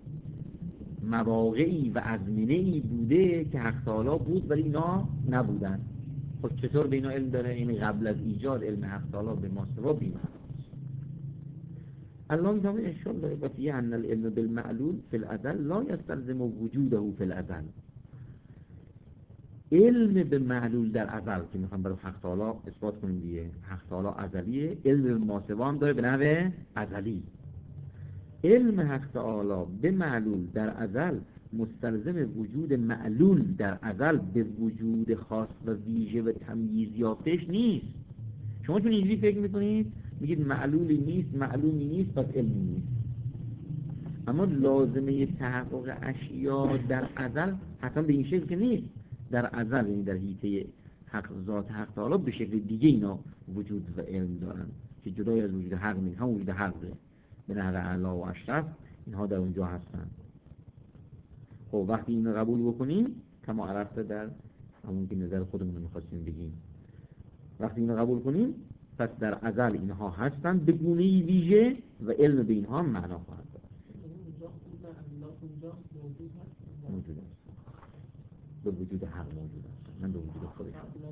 مواقعی و ازمنه‌ای بوده که حق تعالی بود ولی اینا نبودن. خب چطور به اینا علم داره؟ این قبل از ایجاد علم حق تعالی به ماستوا بیمه. الله می‌فهمه اشکال داره. بس یه ان العلم بالمعلول فی الازل لا یستلزم وجوده فی الازل. علم به معلول در ازل که میخوام برای حق تعالی اثبات کنیم دیگه، حق تعالی ازلیه، علم به ماستوا هم داره به نحو ازلی. علم حق تعالی به معلول در ازل مستلزم وجود معلول در ازل به وجود خاص و ویژه و تمییز یافتهش نیست. شما چون اینجوری فکر میکنید میگید معلولی نیست، معلومی نیست، پس علمی نیست. اما لازمه تحقق اشیا در ازل حتما به این شکل که نیست. در ازل یعنی در حیطه حق ذات حق تعالی به شکل دیگه اینا وجود و علم دارن که جدای از وجود حق نیست، هم وجود حقه به نحو اعلی و اشرف اینها در اونجا هستن. خب وقتی اینو قبول بکنیم کما عرفته در همون که نظر خودمون میخواستیم بگیم، وقتی اینو قبول کنیم پس در ازل اینها هستن به گونه‌ای ویژه و علم به اینها هم معنا خواهد داد. موجود است، به وجود حق موجود است، من به وجود خودش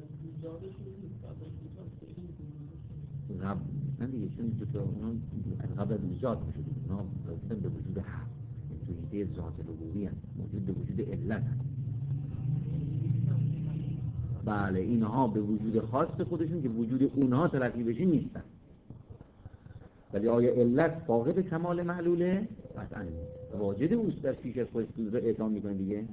من دیگه چون دوتا اونا از قبل از ایجاد میشه، اونا رسیدن به وجود حق، تو ایده ذات ربوبی هست، موجود به وجود علت هست. بله اینها به وجود خاص خودشون که وجود اونها تلقی بشه نیستن. ولی آیا علت فاقد کمال معلوله؟ قطعاً واجد اوست در پیش از خودش رو اعطام میکنه دیگه.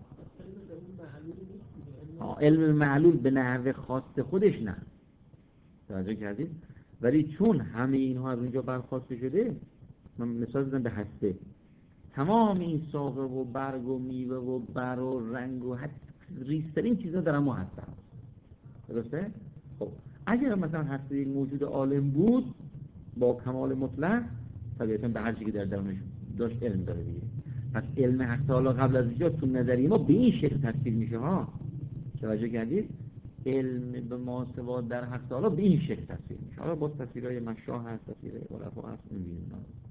علم معلول به نحو خاص خودش نه، توجه کردید؟ ولی چون همه اینها از اونجا برخواسته شده، من مثال زدم به هسته، تمام این ساقه و برگ و میوه و بر و رنگ و ریزترین چیزا در ما هستن، درسته؟ خب اگر مثلا هسته یک موجود عالم بود با کمال مطلق، طبیعتاً به هر چیزی که در درونش داشت علم داره دیگه. پس علم حق تعالی قبل از ایجاد تو نظریه ما به این شکل تفسیر میشه ها، توجه کردید؟ علم به ماسوا در حق تعالی به این شکل تصویر میشه. حالا با تصویرهای مشاه هست، تصویر عرفا هست، می‌بینیم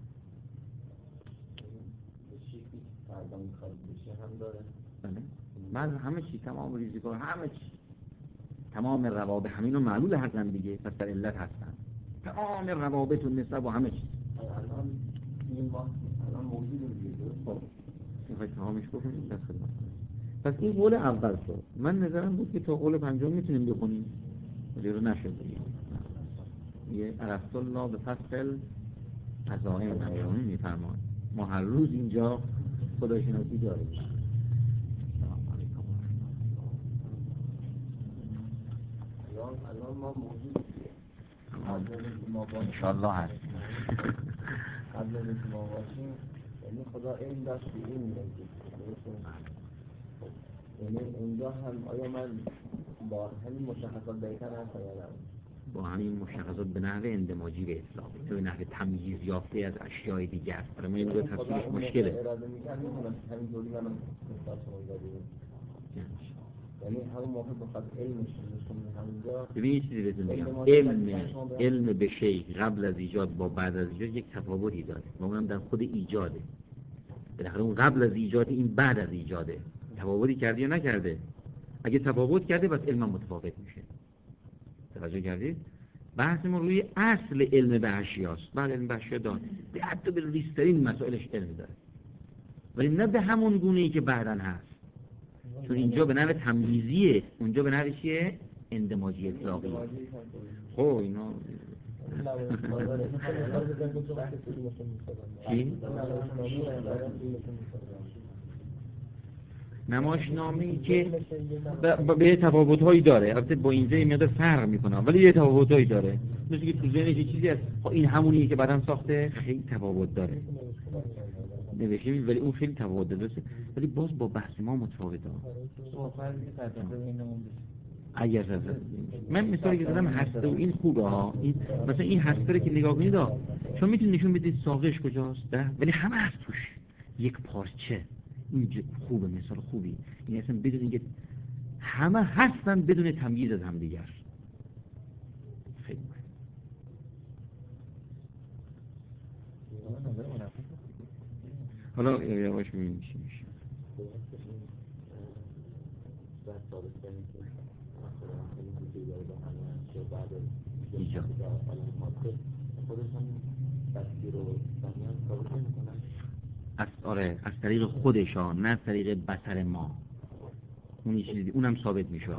شکلی فردا میخواد بشه هم داره. بله. بعد همه چی، تمام ریزیکا، همه چی، تمام روابط همینو معلول هستن دیگه، پس در علت هستن تمام روابط و نسب و همه چی. الان این ما الان موجود دیگه. خب میخواید تمامش بکنیم در خدمت. پس این قول اول شد. من نظرم بود که تا قول پنجم میتونیم بخونیم، ولی رو نشد دیگه. یه عرفت الله به فصل عزائم نمی‌رونیم میفرماید ما هر روز اینجا خداشناسی داریم. الان ما موجود انشالله هست. قبل از اینکه ما باشیم یعنی خدا علم داشت به این میگه. یعنی اونجا هم آیا من با همین مشخصات بهتر هستم یا نه؟ با همین مشخصات به نحو اندماجی به اسلام، به نحو تمییز یافته از اشیاء دیگه است. برای من این دو تفسیرش مشکله. اراده می‌کنم همینطوری منم مثال شما دادید. یعنی همون موقع بخواد علمش نشون همونجا. ببین یه چیزی بهتون میگم، علم به شیء قبل از ایجاد با بعد از ایجاد یک تفاوتی داره و اونم در خود ایجاده. بالاخره اون قبل از ایجاد، این بعد از ایجاده. تفاوتی کرده یا نکرده؟ اگه تفاوت کرده پس علم متفاوت میشه. توجه کردید؟ بحث ما روی اصل علم به اشیاست. بعد علم به اشیا داره، حتی به ریزترین مسائلش علم داره، ولی نه به همون گونه‌ای که بعداً هست، چون اینجا به نحو تمییزیه، اونجا به نحو چیه؟ اندماجی اطلاقی. خب اینا چی؟ نمایشنامه‌ای که به تفاوت‌هایی داره، البته با اینجا این مقدار فرق می‌کنه، ولی یه تفاوت‌هایی داره. مثل که تو ذهنش چیزی هست، این همونیه که بعداً ساخته، خیلی تفاوت داره. نوشتیم ولی اون خیلی تفاوت داره، ولی باز با بحث ما متفاوته. اگر من مثالی که زدم هسته و این خوبه ها، این مثلا این هسته رو که نگاه کنید شما میتونید نشون بدید ساقش کجاست، ولی همه هست توش یک پارچه. این خوبه، مثال خوبی. این اصلا بدون که همه هستن بدون تمییز از هم دیگر. خیلی حالا یواش ببینیم چی میشه. ایجاد آره از طریق خودشان، نه از طریق بصر ما. اون چیزی اونم ثابت میشه.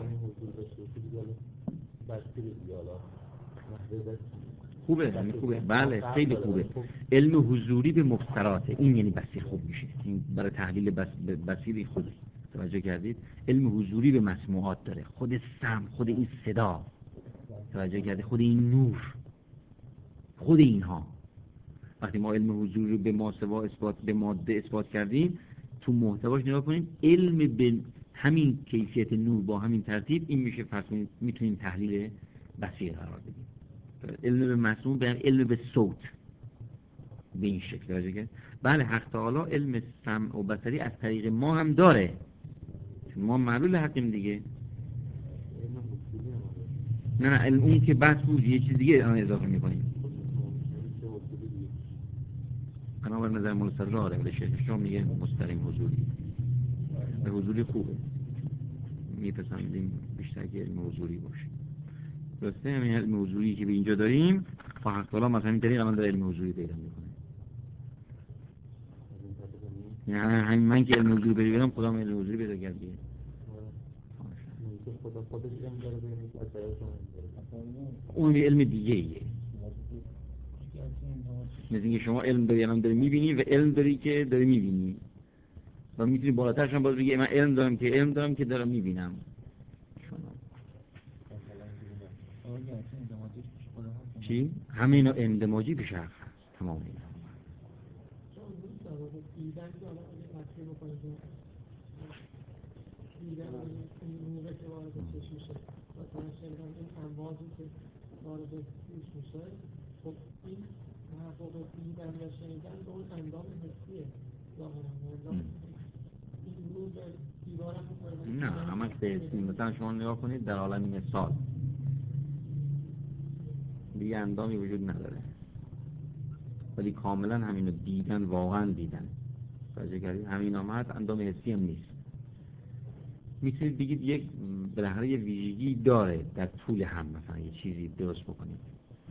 خوبه، خوبه، بله خیلی خوبه. علم حضوری به مبصرات، این یعنی بصیر خوب میشه. این برای تحلیل بصیری خوبه. توجه کردید؟ علم حضوری به مسموعات داره، خود سمع، خود این صدا، توجه کردید؟ خود این نور، خود اینها. وقتی ما علم حضوری رو به ماسوا اثبات، به ماده اثبات کردیم، تو محتواش نگاه کنیم، علم به همین کیفیت نور با همین ترتیب، این میشه پس میتونیم تحلیل بصیر قرار بدیم. علم به مسموع به علم به صوت به این شکل. توجه کردید؟ بله حق تعالی علم سمع و بصری از طریق ما هم داره، چون ما معلول حقیم دیگه. نه علم اون که بحث بود یه چیز دیگه اضافه می‌کنیم. بنابر نظر مولا صدرا ولی شیخ شما میگه مستقیم حضوری. به حضوری خوبه، میپسندیم بیشتر که علم حضوری باشه. درسته؟ همین علم حضوری که به اینجا داریم با حق تعالی مثلا این طریق الان داره علم حضوری پیدا میکنه. یعنی همین من که علم حضوری پیدا کردم، خدا علم حضوری پیدا کرد دیگه. خدا خودش علم داره ببینید از طریق اون یه علم دیگه ایه. مثل اینکه شما علم داری الان داری میبینی و علم داری که داری میبینی و میتونی بالاترش هم باز بگی من علم دارم که دارم میبینم. چی؟ همه اینا اندماجی به شرخ هست تمام اینا. نه همه بحث حسی. مثلا شما نگاه کنید در عالم مثال دیگه اندامی وجود نداره، ولی کاملا همینو دیدن، واقعا دیدن. توجه کردید؟ همین هم هست، اندام حسی هم نیست. میتونید بگید یک بالاخره یه ویژگی داره در طول هم، مثلا یه چیزی درست بکنید.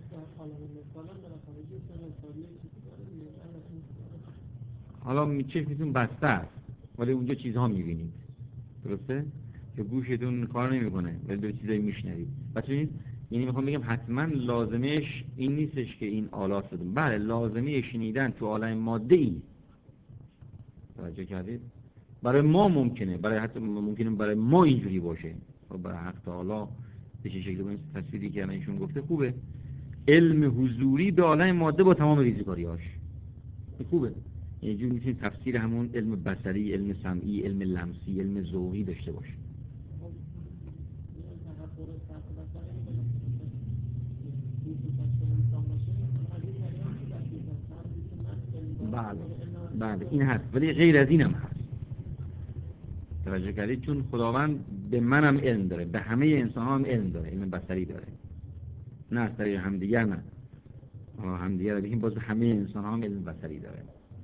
حالا چشمتون بسته است ولی اونجا چیزها میبینید، درسته؟ که گوشتون کار نمیکنه ولی دو چیزایی میشنوید. ببینید، یعنی میخوام بگم حتما لازمش این نیستش که این آلات بدون. بله لازمه شنیدن تو عالم ماده ای. توجه کردید؟ برای ما ممکنه، برای حتی ممکنه برای ما اینجوری باشه، برای حق تعالی به چه شکلی باید تصویری که ایشون گفته خوبه. علم حضوری به عالم ماده با تمام ریزکاریاش خوبه. یعنی جور میتونید تفسیر همون علم بصری، علم سمعی، علم لمسی، علم ذوقی داشته باشه. بله این هست، ولی غیر از این هم هست. توجه کردید؟ چون خداوند به منم علم داره، به همه انسان ها هم علم داره، علم بصری داره، نه از طریق همدیگر، نه همدیگر رو بگیم، باز همه انسان ها هم علم بصری داره.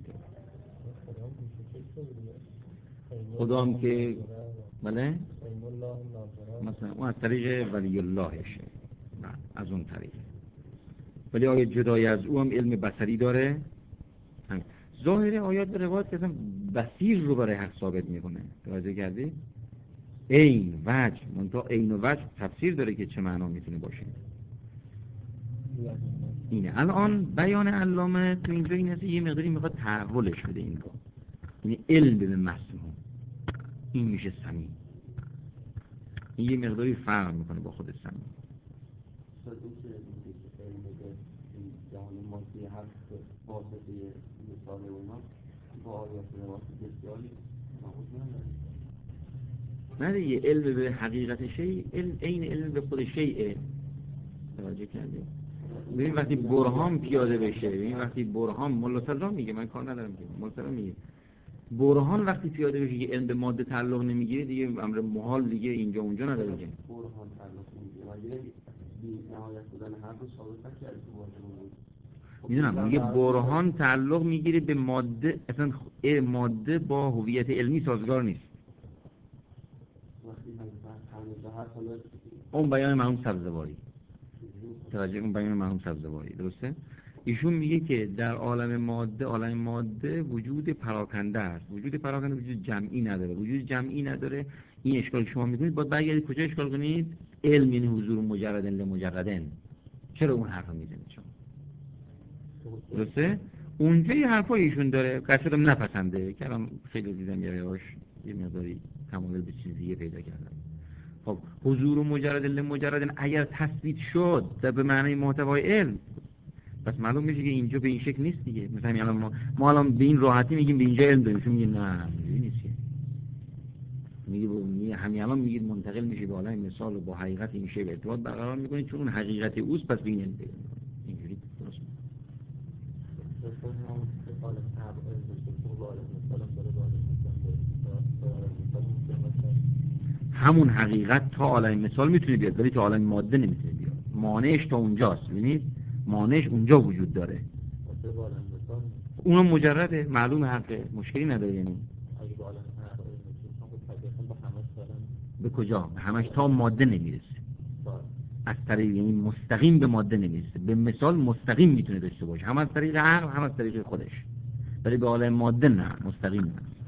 خداوند که بله مثلا اون از طریق ولی اللهشه، از اون طریق. ولی آیا جدای از او هم علم بصری داره؟ ظاهر آیات به روایت که اصلا بصیر رو برای حق ثابت میکنه. توجه کردی؟ عین وجه، منتها عین و وجه تفسیر داره که چه معنا میتونه باشه. اینه الان بیان علامه تو اینجا این هست یه مقداری میخواد تحولش بده این رو، یعنی علم به مسموع، این میشه سمیع. این یه مقداری فرق میکنه با خود سمیع. نه دیگه، علم به حقیقت شیء عین علم به خود شیء. توجه کردی؟ ببین وقتی برهان پیاده بشه، ببین وقتی برهان ملتزم میگه، من کار ندارم که ملتزم میگه برهان وقتی پیاده بشه که علم به ماده تعلق نمیگیره، دیگه امر محال دیگه اینجا اونجا نداره که برهان تعلق نمیگیره. نهایت بودن هر دو ثابت کرده تو واژه. میدونم میگه برهان تعلق میگیره به ماده، اصلا ماده با هویت علمی سازگار نیست. اون بیان مرحوم سبزواری، توجه، اون بیان مرحوم سبزواری درسته؟ ایشون میگه که در عالم ماده وجود پراکنده است. وجود پراکنده وجود جمعی نداره. وجود جمعی نداره. این اشکال شما میکنید باید برگردید کجا اشکال کنید؟ علم یعنی حضور مجردن لمجردن. چرا اون حرف میزنید شما؟ درسته؟ اونجا یه حرفای ایشون داره قصدم نپسنده که الان خیلی دیدم یه مقداری تمایل به چیزیه پیدا کردم. خب حضور مجرد لمجردن اگر تثبیت شد به معنی محتوای علم، پس معلوم میشه که اینجا به این شکل نیست دیگه. مثلا الان ما الان به این راحتی میگیم به اینجا علم داریم، شما میگید نه اینجوری نیست. میگه همین الان میگید منتقل میشه به عالم مثال و با حقیقت این شی به ارتباط برقرار میکنید چون اون حقیقت اوست، پس به این علم اینجوری درست همون حقیقت تا عالم مثال میتونه بیاد ولی تا عالم ماده نمیتونه بیاد. مانعش تا اونجاست. ببینید مانعش اونجا وجود داره. اونم مجرده، معلوم حقه، مشکلی نداره. یعنی به کجا؟ به همش تا ماده نمیرسه. از طریق یعنی مستقیم به ماده نمیرسه. به مثال مستقیم میتونه داشته باشه، هم از طریق عقل هم از طریق خودش، ولی به عالم ماده نه، مستقیم نه.